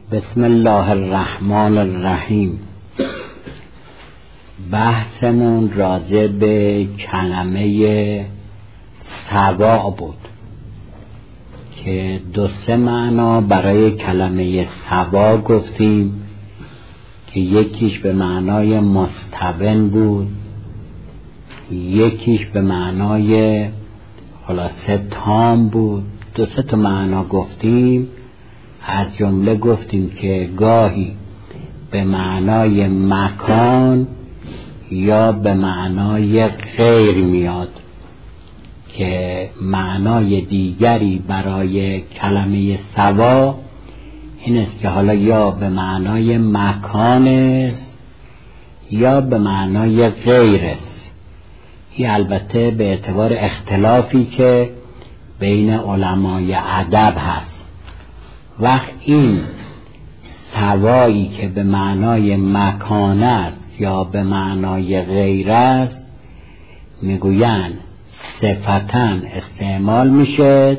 بسم الله الرحمن الرحیم. بحثمون راجع به کلمه سوا بود که دو سه معنا برای کلمه سوا گفتیم که یکیش به معنای مستون بود، یکیش به معنای خلاصه تام بود. دو سه تا معنا گفتیم. از جمله گفتیم که گاهی به معنای مکان یا به معنای غیر میاد، که معنای دیگری برای کلمه سوا این است که حالا یا به معنای مکان است یا به معنای غیر است. این البته به اعتبار اختلافی که بین علمای ادب هست. وقت این سوایی که به معنای مکان است یا به معنای غیر است میگویند صفتاً استعمال میشه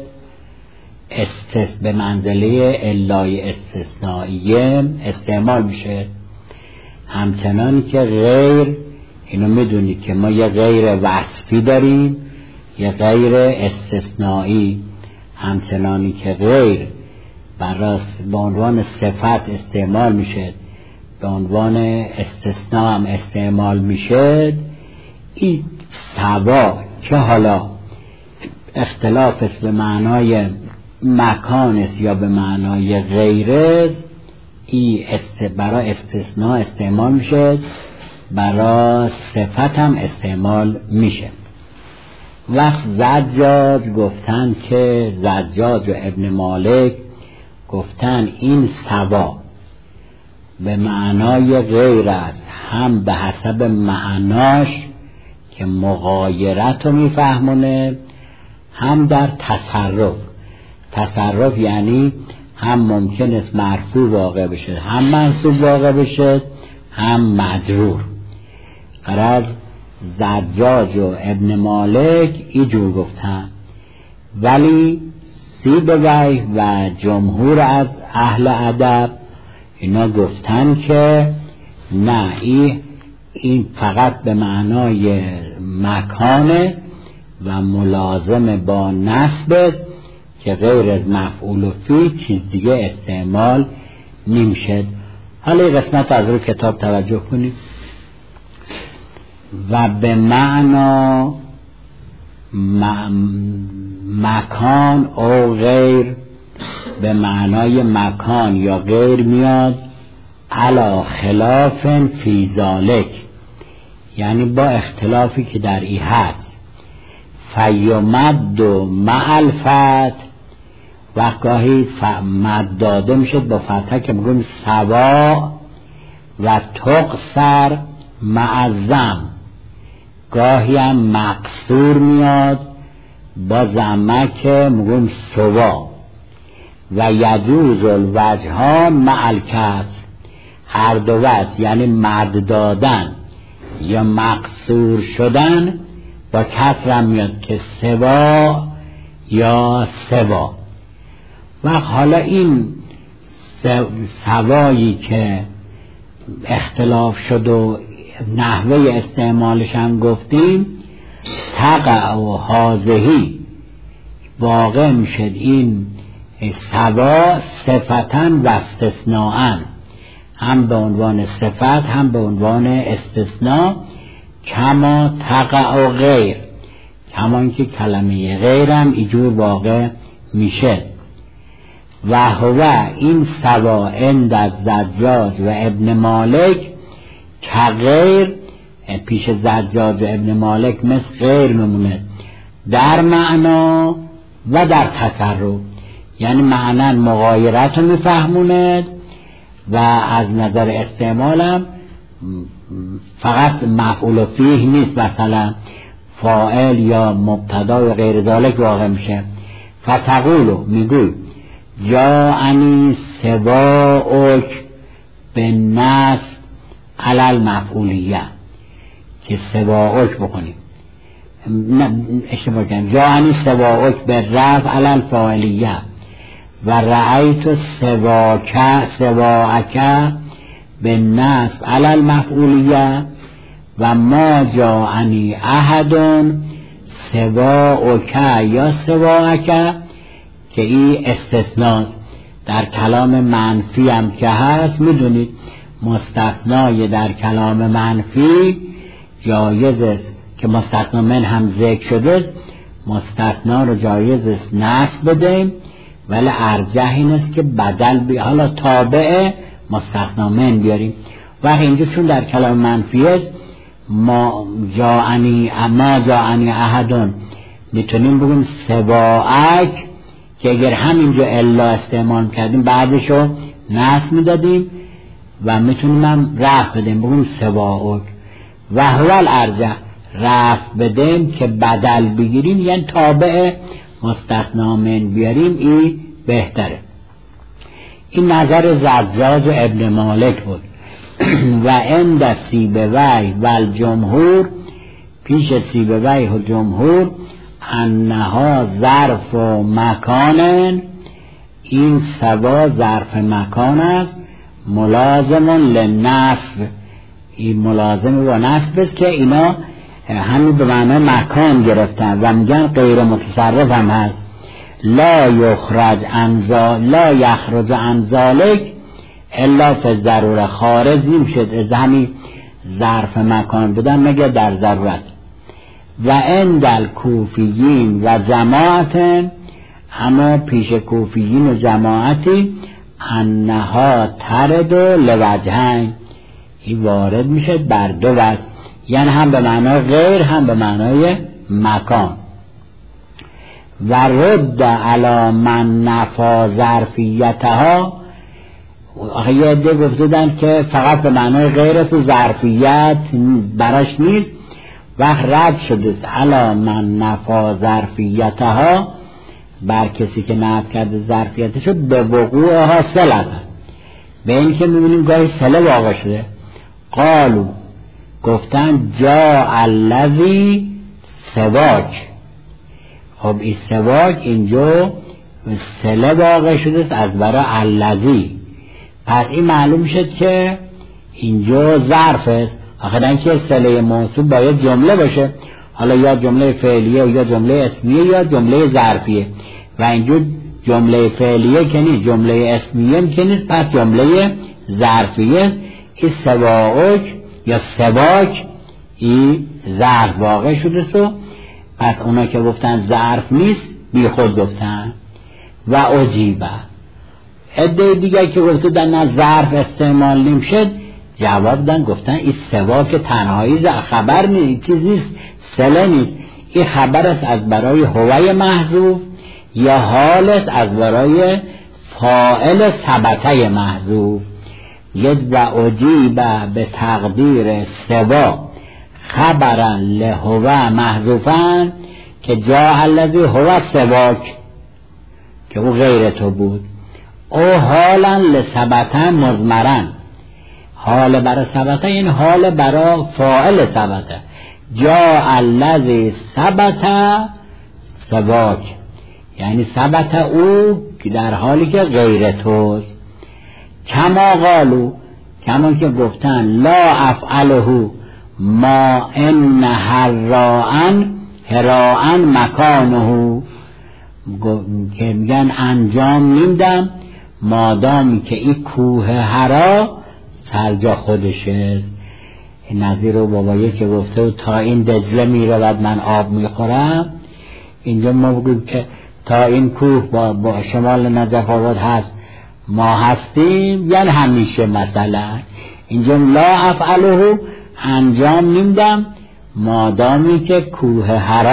به منزله علای استثنائیه استعمال میشه، همچنان که غیر، اینو میدونید که ما یه غیر وصفی داریم یه غیر استثنایی. همچنانی که غیر به عنوان صفت استعمال میشه به عنوان استثناء هم استعمال میشه. این سوا که حالا اختلاف است به معنای مکان است یا به معنای غیر است، این برای استثناء استعمال میشه، برای صفت هم استعمال میشه. وقت زجاج گفتن که زجاج و ابن مالک گفتن این سوا به معنای غیر است، هم به حسب معناش که مغایرت رو میفهمونه، هم در تصرف یعنی هم ممکن است مرفوع واقع بشه، هم منصوب واقع بشه، هم مجرور. غرض زجاج و ابن مالک اینجور گفتن، ولی سیبویه و جمهور از اهل ادب اینا گفتن که نه، این فقط به معنای مکانه و ملازم با نصب است که غیر از مفعول و فی چیز دیگه استعمال نمیشه. حالا این قسمت از روی کتاب توجه کنید. و به معنا مکان او غیر، به معنای مکان یا غیر میاد علا خلاف فی ذالک، یعنی با اختلافی که در ای هست. فیمد مع الفتح، وقت گاهی مد داده میشه با فتح که میگویم سوا، و تقصر مع الضم، گاهی هم مقصور میاد با ضمه که میگویم سوا. و یجوز الوجهان مع الکسر، هر دو وجه یعنی مد دادن یا مقصور شدن با کسر هم میاد که سوا یا سوا. و حالا این سوایی که اختلاف شد و نحوه استعمالش هم گفتیم، تقع و حاضهی واقع میشد این سوا صفتاً و استثناءً، هم به عنوان صفت هم به عنوان استثناء. کما تقع و غیر، کما که کلمه غیر هم اینجور واقع میشه. و هو این سوا عند الزجاج و ابن مالک که غیر، پیش زجاج و ابن مالک مثل غیر میمونه در معنا و در تصرف، یعنی معنا مغایرت رو میفهمونه و از نظر استعمال هم فقط مفعول و فیه نیست، مثلا فاعل یا مبتدا و غیر ذالک واقع میشه. فتقولو میگوی جاءنی سواک به نصب علی المفعولیه، که سواک بکنیم، نه اشتباه کنیم، جاءنی سواک به رفع علی الفاعلیه، و رأیت سواک به نصب علی المفعولیه و ما جاءنی احد سواک یا سواک که این استثناست. در کلام منفی هم که هست میدونید مستثنای در کلام منفی جایز است که مستثنا من هم ذکر شده است، مستثنا رو جایز است نصب بدیم، ولی ارجح این است که بدل حالا تابع مستثنا من بیاریم. وقتی اینجا چون در کلام منفی است ما جاءنی احدون میتونیم بگیم سواک که اگر همینجا الا استعمال کردیم بعدشو نصب میدادیم و میتونیم هم رفع بدیم بگیم سواک و هو الارجح رفع بدیم که بدل بگیریم یعنی تابع مستثنا من بیاریم این بهتره. این نظر زجاج و ابن مالک بود. و عند سیبوی و الجمهور پیش سیبوی و جمهور انها ظرف و مکان، این سوا ظرف مکان است، ملازم للنصب، این ملازم با نصب است که اینا همین به معنی مکان گرفتن و میگن غیر متصرف هم هست. لا یخرج عن ذلک الا فی الضروره، خارج نمیشد از همین ظرف مکان بودن مگر در ضرورت. و عند الکوفیین و جماعت، اما پیش کوفیین و جماعتی انها ترد لوجهین، این وارد میشه بر دو وجه، یعنی هم به معنای غیر هم به معنای مکان. و رد علی من نفا ظرفیتها، یه عده گفتودن که فقط به معنای غیر است و ظرفیت براش نیست، وقت رد شده علی من نفا ظرفیتها بر کسی که نفی کرده ظرفیتشو به وقوعها صلت، به این که میبینیم گاهی صله واقع شده. قالو گفتن جا الذی سواک، خب این سواک اینجا صله واقع شده است از برای الذی، پس این معلوم شد که اینجا ظرف است. آخرین که صله موصول باید جمله باشه، حالا یا جمله فعلیه یا جمله اسمیه یا جمله ظرفیه، و اینجا جمله فعلیه که نیست، جمله اسمیه که نیست، پس جمله ظرفیه است. این سواک یا سواک این ظرف واقع شده است، پس اونا که گفتن ظرف نیست بی خود گفتن. و عجیبه عده دیگه که گفته در ظرف استعمال نمیشد جواب دادن گفتن این سواک تنهایی خبر نیست، چیز نیست، صله نیست، این خبر است از برای هوای محذوف یا حال است از برای فاعل ثبته محذوف. ید و عجیبه به تقدیر سوا خبرا لهوا محذوفن که جا الذی هو سواک که او غیر تو بود، او حالا لثبتن مضمرن، حال برای ثبته این حال برای فاعل ثبته، جا الذی ثبت سواک یعنی ثبت او در حالی که غیر توست. کما قالو کما که گفتن لا افعله ما ان هراءن مکانه، که میگن انجام نمیدم مادامی که این کوه هرا سرجا خودش است. این نظیر رو بابایی که گفته و تا این دجله میره و من آب میخورم، اینجا ما بگویم که تا این کوه با شمال نجف آباد هست ما هستیم، یعنی همیشه مثلا اینجا لا افعله انجام نمیدم مادامی که کوه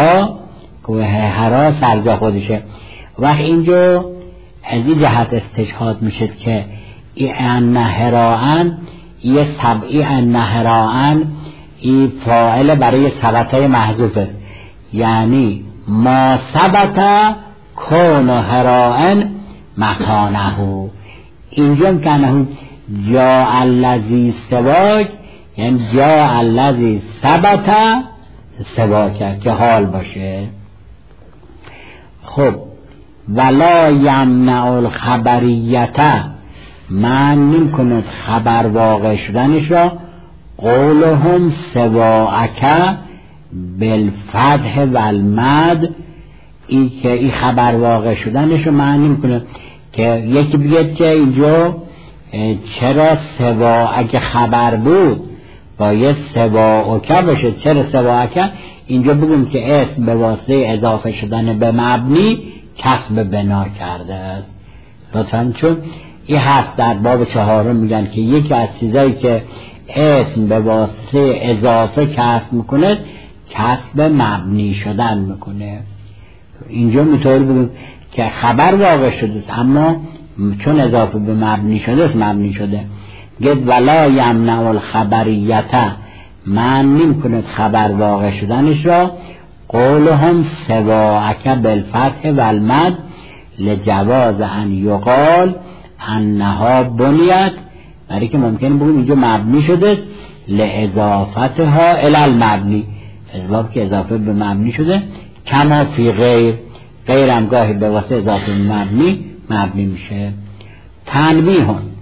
هرا سرجا خودشه. وقت اینجا از این جهت استشهاد میشه که این هراءن یه سبعی هراءن این فاعل برای ثبته محذوف است، یعنی ما ثبت کون هراءن مکانه. اینجا کنه جا الذی سواک یعنی جا الذی ثبت سواک که حال باشه. خب ولا یمنع الخبریت من نمی کند خبر واقع شدنش را قولهم سواعک بالفتح والمد ای که این خبر واقع شدنش رو معنی میکنه که یکی بگید که اینجا چرا سواعک خبر بود باید سواعک باشه. چرا سواعک؟ اینجا بگیم که اسم به واسطه اضافه شدن به مبنی کسب بنا کرده است. لطفاً چون این هست در باب 4 میگن که یکی از چیزایی که اسم به واسطه اضافه کسب میکنه کسب مبنی شدن میکنه. اینجا میطور بگیم که خبر واقع شده است اما چون اضافه به مبنی شده است مبنی شده. گفت ولا یمنع الخبریت من نمی کند خبر واقع شدنش را قولهم سواعک بالفتح والمد لجواز ان یقال انها بنیت برای که ممکنه بگیم اینجا مبنی شده است لاضافتها الی المبنی اسباب که اضافه به مبنی شده کما فی غیر هم گاهی به واسه اضافه مبنی میشه. تنبیه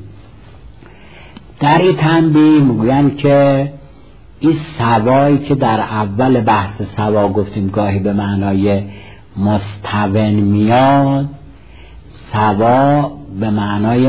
در این تنبیه میگوین که این سوایی که در اول بحث سوا گفتیم گاهی به معنای مستون میاد، سوا به معنای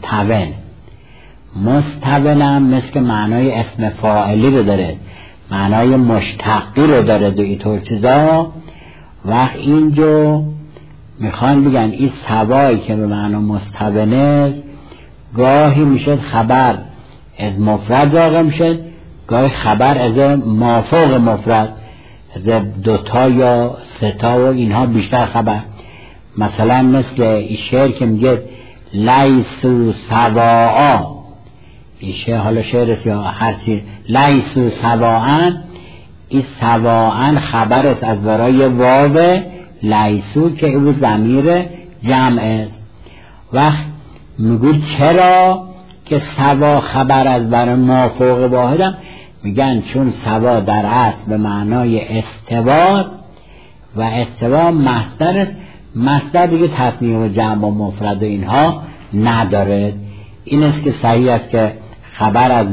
مستون هم مثل معنای اسم فاعلی رو داره، معنای مشتقی رو داره، دو اینطور چیزا. وقت اینجا میخوان بگن این سوایی که به معنی مستون است گاهی میشه خبر از مفرد واقع میشه، گاهی خبر از مافوق مفرد از 2 یا 3 و اینها بیشتر خبر. مثلا مثل این شعر که میگه لیسو سواعا، این شعر حالا شعر است یا هر چیز، لیسو سواعا، این سواعا خبر است از برای واو لیسو که او ضمیر جمع است. وقت میگو چرا که سوا خبر از برای مافوق واحدم؟ میگن چون سوا در اصل به معنای استواست و استوا مصدر است، مصدر دیگه تصنیه و جمع و مفرد و اینها نداره. این است که صحیح است که خبر از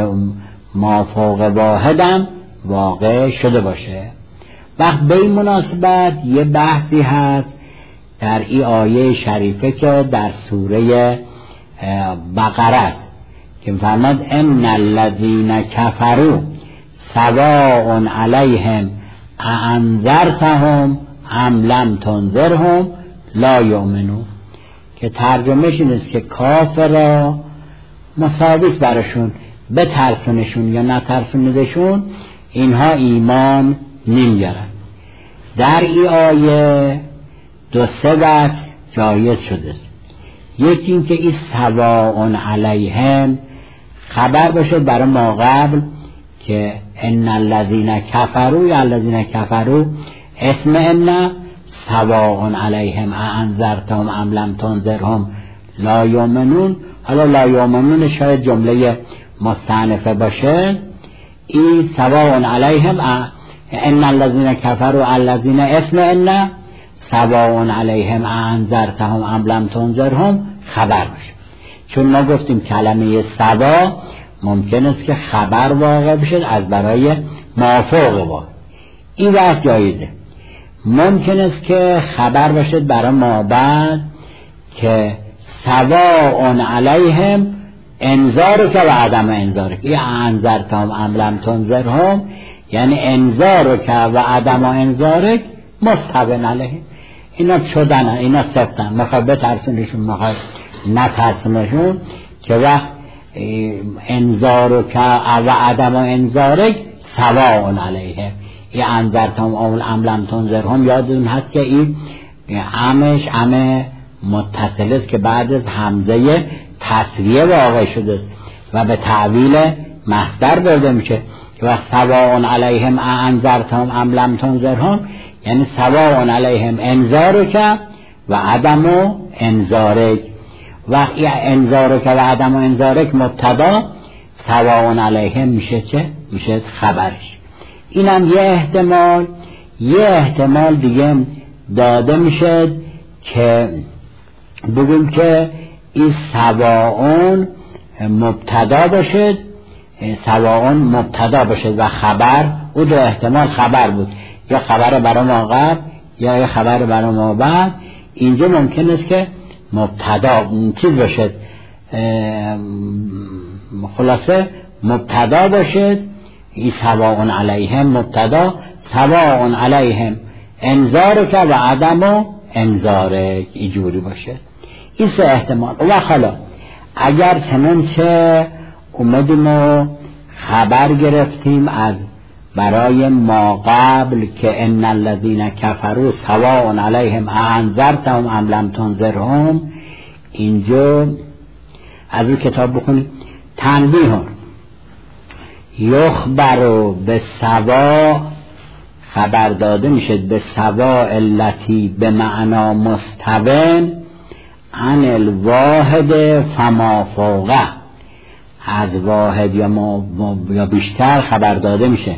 مافوق واحدم واقع شده باشه. وقت به این مناسبت یه بحثی هست در این آیه شریفه که در سوره بقره است که فرماد ان الذین کفروا سواء علیهم اانذرتهم ام لم تنذرهم لا یؤمنون، که ترجمهش این است که کافرا مساویست براشون، بترسونشون یا نترسوندشون اینها ایمان نمیارن. در این آیه 2-3 وجه جایز شده است. یکی این که این سواء علیهم خبر باشه برای ما قبل که ان الذین کفروا یا الذین کفروا اسم ان سواء علیهم اانذرتهم ام لم تنذرهم لا یؤمنون. حالا لا یؤمنون شاید جمله مستأنفه باشه. این سواء علیهم ان الذین کفروا الذین اسم ان سواء علیهم انذرتهم ام لم تنذرهم خبر باشه. چون ما گفتیم کلمه سوا ممکن است که خبر واقع بشه از برای مافوق واقع، این وقت جایزه. ممکن است که خبر باشه برای ما بعد که سواء علیهم انذارک و عدم انذارک، این انذرتهم ام لم تنذرهم یعنی انذارک و عدم انذارک مستون علیهم. اینا شدن، اینا سبتن، میخوای بترسونشون میخوای نترسونشون، که وقت انذارک و عدم انذارک سواء علیهم. این انذرتهم ام لم تنذرهم یادتون هست که این عمش عم متصل است که بعد از همزه تسویه واقع شده است و به تعویل مصدر برده میشه که وقت سواء علیهم انذرتهم ام لم تنذرهم یعنی سواء علیهم انذارک و عدم انذارک. وقت انذارک و عدم انذارک مبتدا، سواء علیهم میشه چه؟ میشه خبرش. اینم یه احتمال. یه احتمال دیگه داده میشه که بگیم که این سواء مبتدا باشد، سواء مبتدا باشد و خبر، او دو احتمال خبر بود، یا خبر برای ما قبل یا خبر برای ما بعد. اینجا ممکن است که مبتدا چیز باشد، خلاصه مبتدا باشد. این سواء علیهم مبتدا، سواء علیهم انذارک و عدم انذارک، اینجوری باشه. این سه احتمال. و حالا اگر چنانچه اومدیم و خبر گرفتیم از برای ما قبل که ان الذین کفروا سواء علیهم انذرتهم ام لم تنذرهم، اینجا از اون کتاب بخونیم. تنبیه یخبرو به سوا، خبر داده میشه به سوا التی به معنا مستون عن الواحد فما فوقه، از واحد یا بیشتر خبر داده میشه.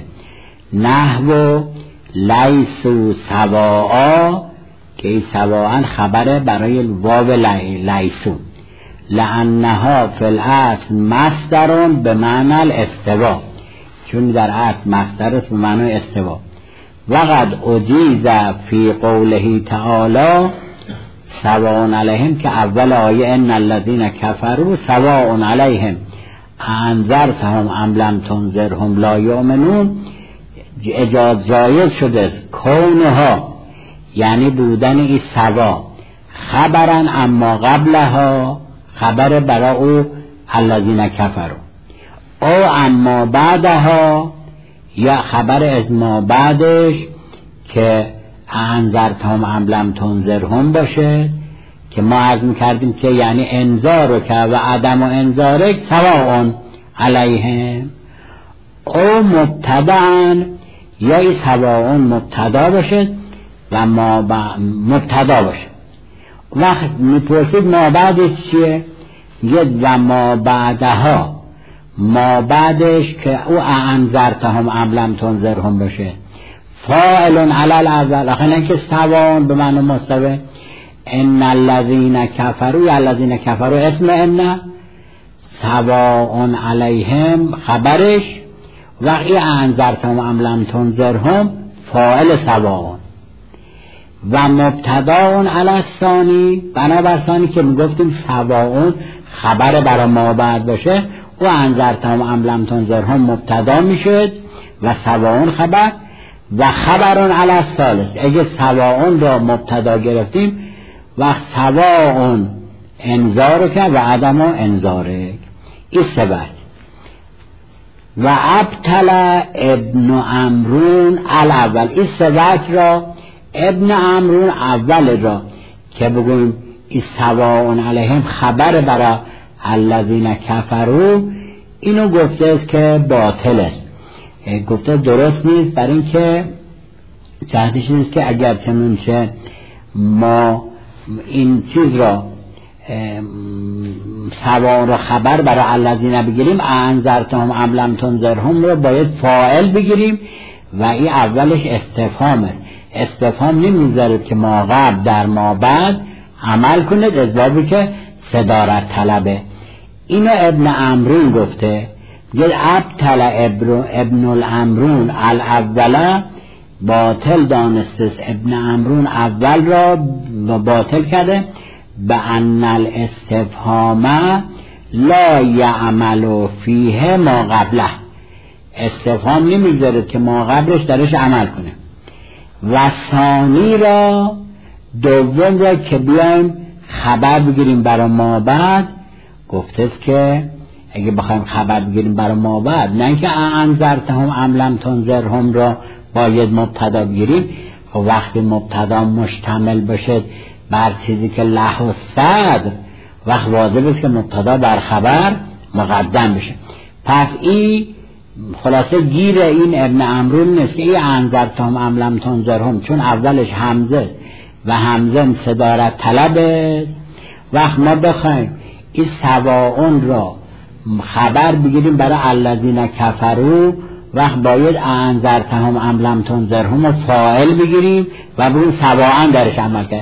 نحو لیسو سواء، که این سواء خبره برای واو لیسو، لانها فی الاصل مصدر به معنی الاستوا، چون در اصل مصدر است به معنی استوا. وقد اجیز فی قوله تعالی سواء علیهم، که اول آیه ان الذین کفروا سواء علیهم انذرتهم ام لم تنذرهم لا یؤمنون، اجاز جایز شده است کونها، یعنی بودن این سوا خبرن اما قبلها، خبر برای او الذین کفروا، او اما بعدها، یا خبر از ما بعدش که انذرتهم ام لم تنذرهم باشه، که ما عرض می‌کردیم که یعنی انذارک و عدم انذارک سواء علیهم. او مبتدأ، یا این سواء مبتدا باشه و ما مبتدا باشه. وقت میپرسید ما بعدش چیه؟ یه و ما بعدها، ما بعدش که او انذرتهم ام لم تنذرهم باشه فاعل علی الاول، آخه نه که سواء به معنی مستوی. ان الذین کفروا، یا الذین کفروا اسم ان، سواء علیهم خبرش، وقتی انذرتهم ام لم تنذرهم فاعل سواء. و مبتدا علی الثانی، بنابر ثانی که میگفتیم سواء خبر برای ما بعد باشه، و انذرتهم ام لم تنذرهم مبتدا میشد و سواء خبر، و خبر علی الثالث. اگه سواء را مبتدا گرفتیم و سواء انذارک و عدم انذارک، این سبت. و ابطل ابن عمرون الاول، این سبت را ابن عمرون اول را که بگویم این سواء علیهم خبر برای الذین کفروا، اینو گفته است که باطله، گفته درست نیست، برای اینکه جهتش نیست که اگر چنانچه ما این چیز را سواء را خبر برای الذین بگیریم، انذرتهم ام لم تنذرهم را باید فاعل بگیریم و این اولش استفهام است. استفهام نمیذارد که ما قبل در ما بعد عمل کنید، از بابی که صدارت طلبه. اینو ابن عمرون گفته، یه ابطل ابن العمرون الاوله، باطل دانسته ابن عمرون اول را باطل کرده، به ان الاستفهام لا یعمل فیه ما قبله، استفهام نمیذاره که ما قبلش درش عمل کنه. و ثانی را، دوم را که بیایم خبر بگیریم برای ما بعد، گفته است که اگه بخوایم خبر بگیریم برای ما بعد، نه که انذرتهم ام لم تنذرهم را باید مبتدا بگیریم. وقتی مبتدا مشتمل باشه بر چیزی که له و صدر، وقت واجب است که مبتدا بر خبر مقدم بشه. پس این خلاصه گیر این ابن عمرون نیست که این انذرتهم ام لم تنذرهم، چون اولش همزه است و همزه صدارت طلب است. وقت ما بخوایم این سواء را خبر بگیریم برای الذین کفروا، وقت باید انذرتهم ام لم تنذرهم فاعل بگیریم و بگیم سواء درش عمل کرد.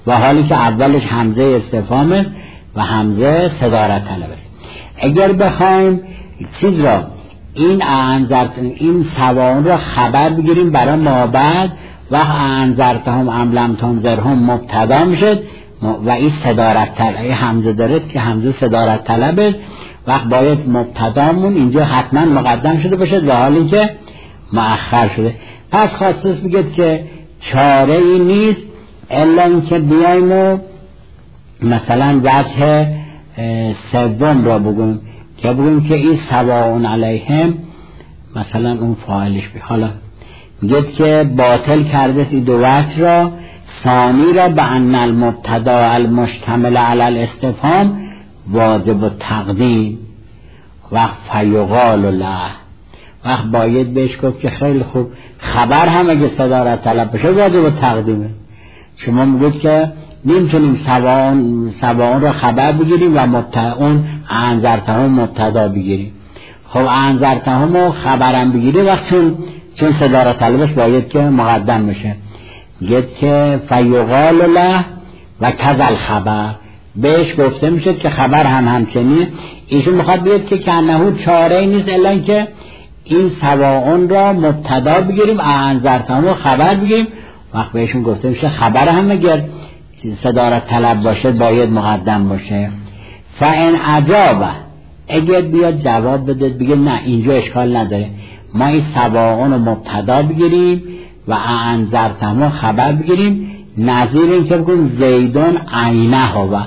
و حالی که اولش همزه استفهام است و همزه صدارت طلب است. اگر بخوایم چیز را این سواون را خبر بگیریم برای ما بعد و انذرتهم ام لم تنذرهم مبتدا میشد و این صدارت طلب، این همزه داره که همزه صدارت طلب است، وقت باید مبتدامون اینجا حتما مقدم شده باشد و حالی که مؤخر شده. پس خواسته بگید که چاره ای نیست الا اینکه بیایم و مثلا وجه سوم را بگویم که بگویم که این سواء علیهم مثلا اون فاعلش بی. حالا میگید که باطل کرده این دو وجه را، ثانی را به ان المبتدا المشتمل علی الاستفهام واجب التقدیم وقت فیقال له، وقت باید بهش گفت که خیلی خوب خبر هم اگه صدارت طلب بشه واجب التقدیمه. شما میگید که نمیتونیم سواء را خبر بگیریم و اون انذرتهم مبتدا بگیریم. خب انذرتهم رو خبرم بگیری وقت چون صدارت طلبش باید که مقدم بشه. میگید که فیقال له و کذل خبر، بهش گفته میشه که خبر هم همچنین. ایشون میخواد بگید که کنهو چاره نیست الا اینکه این سواء را مبتدا بگیریم انذرتهم رو خبر بگیریم. وقت بهشون گفته میشه خبر هم اگر صدارت طلب باشه باید مقدم باشه. فان عجابه، اگر بیاد جواب بده بگه نه اینجا اشکال نداره، ما این سواء رو مبتدا بگیریم و انذرتهم رو خبر بگیریم، نظیر این که بگیم زیدون عینه هو،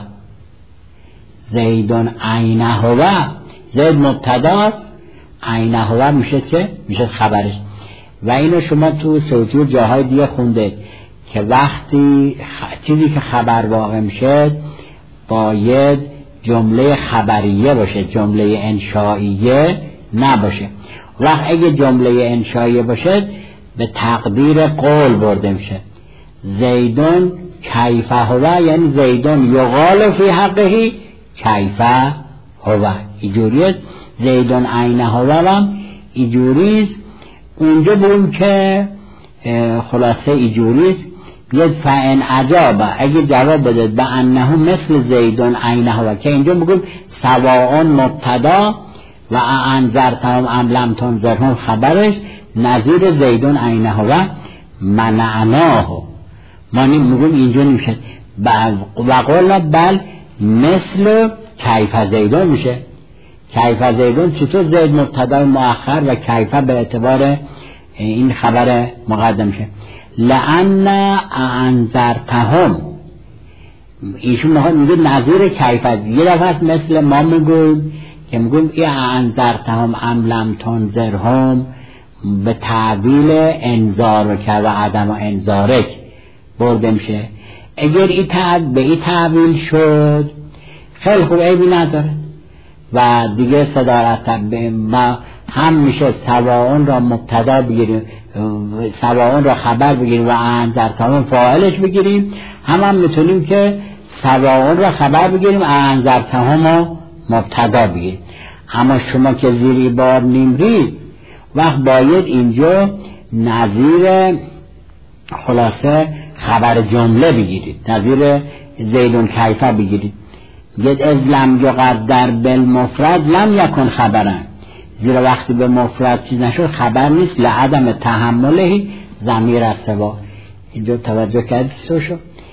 زیدون عینه هو، زید مبتداست، عینه هو میشه چه؟ میشه خبرش. و اینو شما تو صوتی جاهای دیگه خونده که وقتی چیزی که خبر واقع میشه باید جمله خبریه باشه، جمله انشائیه نباشه. وقت اگه جمله انشائیه باشه به تقدیر قول برده میشه. زیدون کیف هو، یعنی زیدون یقال فی حقه کیف هو، اینجوری است. زیدون عین هو هم اینجوری است. اونجا بگیم که خلاصه اینجوری است. یه فان عجابه، اگه جواب بده به انه مثل زیدون عین هو، که اینجا بگیم سواء مبتدا و انذرتهم ام لم تنذرهم خبرش، نظیر زیدون عین هو منعناه. ما میگیم اینجا نمیشه و قلنا بل مثل کیف زیدون میشه. کیف زیدون چطور زید مبتدا مؤخر و کیف به اعتبار این خبر مقدم میشه. لأن انذرتهم، ایشون میگه نظیر کیف. یه دفعه مثل ما میگویم که میگیم ای انذرتهم ام لم تنذرهم به تعبیل انذار که و عدم انذارک برده میشه. اگر به این تعبیل شد خیلی خوب، عیبی نداره و دیگه صدارت ما هم میشه سواء را مبتدا بگیریم، سواء را خبر بگیریم و انذرتهم فاعلش بگیریم، هم میتونیم که سواء را خبر بگیریم انذرتهم را مبتدا بگیریم. اما شما که زیری بار نیمرید وقت باید اینجا نظیر خلاصه خبر جمله بگیرید، نظیر زیدون کیفه بگیرید. گید از لم یقدر بالمفرد لم یکن خبرن، زیرا وقتی به مفرد چیز نشد خبر نیست. لعدم تحمله ضمیر السوا. اینجا توجه کردید سوشو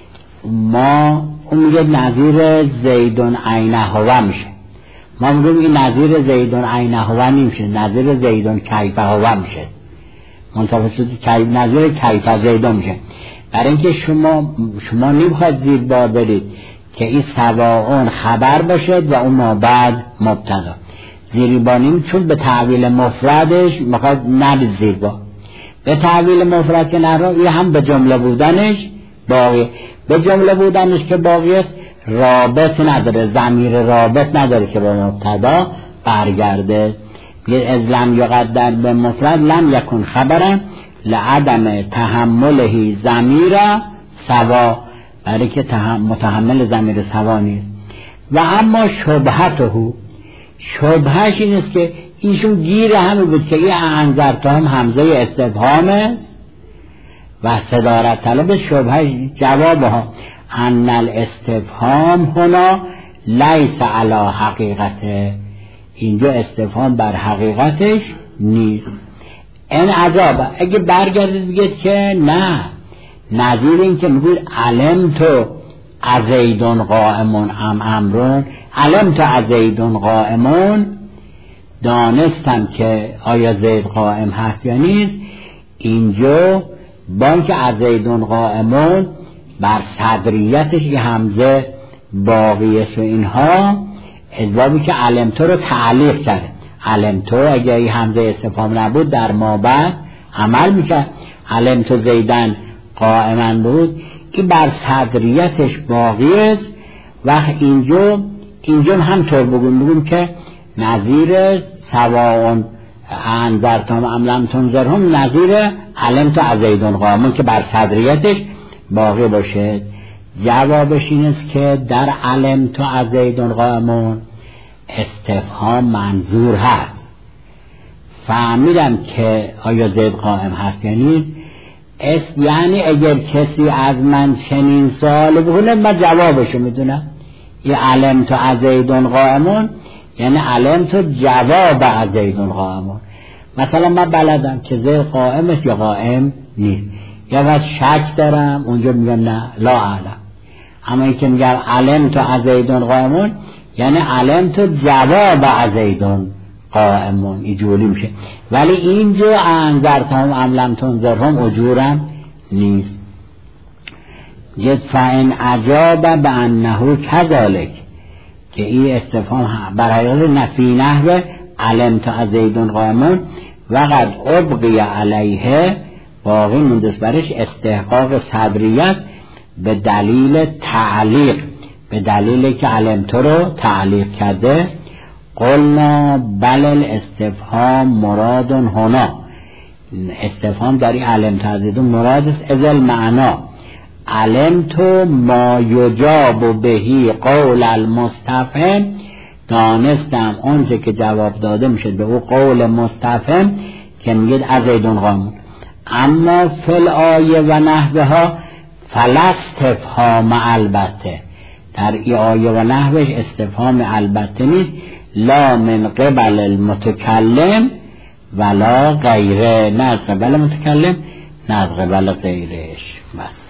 ما اون میگه نظیر زیدون عین هو میشه، ما میگیم این نظیر زیدون عین هو نمیشه، نظیر زیدون کیف هو میشه. منتفض نظیر کیف زیدون میشه. برای اینکه شما نمیخواد زیر بار برید که این سواء خبر باشد و اون ما بعد مبتدا. زیر بار نیم چون به تعویل مفردش میخواد نرید زیر بار. به تعویل مفرد که نرو، این هم به جمله بودنش باقی، به جمله بودنش که باقی است رابط نداره، ضمیر رابط نداره که به مبتدا برگرده. از لم یقدر به مفرد لم یکن خبرن لعدم تحمله ضمیر سوا، برای که متحمل ضمیر سوا نیست. و اما شبهش این است که ایشون گیر همه بود که این انذرتهم همزه استفهام است و صدارت طلب. شبهش جواب ها ان الاستفهام هنا لیس علی حقیقته، اینجا استفهام بر حقیقتش نیست. این عذاب اگه برگردید بگید که نه، نظیر این که میگوید علمتو ازیدون قائمون ام امرون، علمتو ازیدون قائمون، دانستم که آیا زید قائم هست یا نیست، اینجا بانک ازیدون قائمون بر صدریتش یه همزه باقیش و اینها اسبابی که علمتو رو تعلیق کرده. علمتو اگه این همزه استفهام نبود در ما بعد عمل میکرد، علمتو زیدن قائما بود، این بر صدریتش باقی است. و اینجا همطور بگیم که نظیر سواء انذرتم ام لم تنذرهم، نظیر علمتو ازیدون قائمون که بر صدریتش باقی باشه. جوابش این است که در علمتو ازیدون قائمون استفهام منظور هست. فهمیدم که آیا زید قائم هست یا نیست، یعنی اگر کسی از من چنین سوال بکنه من جوابشو میدونم. یه علمتو ازیدون قائمون یعنی علمتو جواب ازیدون قائمون. مثلا من بلدم که زید قائم است یا قائم نیست، یا بس شک دارم اونجا میگم نه لا اعلم. اما این که میگم علمتو ازیدون قائمون یعنی علمتو جواب ازیدون قائمون، اینجوری میشه. ولی اینجا انذرتهم ام لم تنذرهم اجورم نیست. جد فإن عجاب بأنه كذلك، که این استفهام بر حقیقت نفی نحو علمتو ازیدون قائمون و قد ابقی علیه، باقی موندست برش استحقاق صدریت به دلیل تعلیق، به دلیل که علمتو رو تعلیق کرده. قلنا بل الاستفهام مراد هنا، استفهام در این علمتو ازیدون مراد است. ازل معنا علمتو ما یجاب بهی قول المستفهم، دانستم اونچه که جواب داده میشه به او قول مستفهم که میگید ازیدون قائمون. اما فل آیه و نحوها فلا استفهام البته، در این آیه و نحوش استفهام البته نیست، لا من قبل المتکلم ولا غیره، نه از قبل متکلم نه از قبل غیرش. بس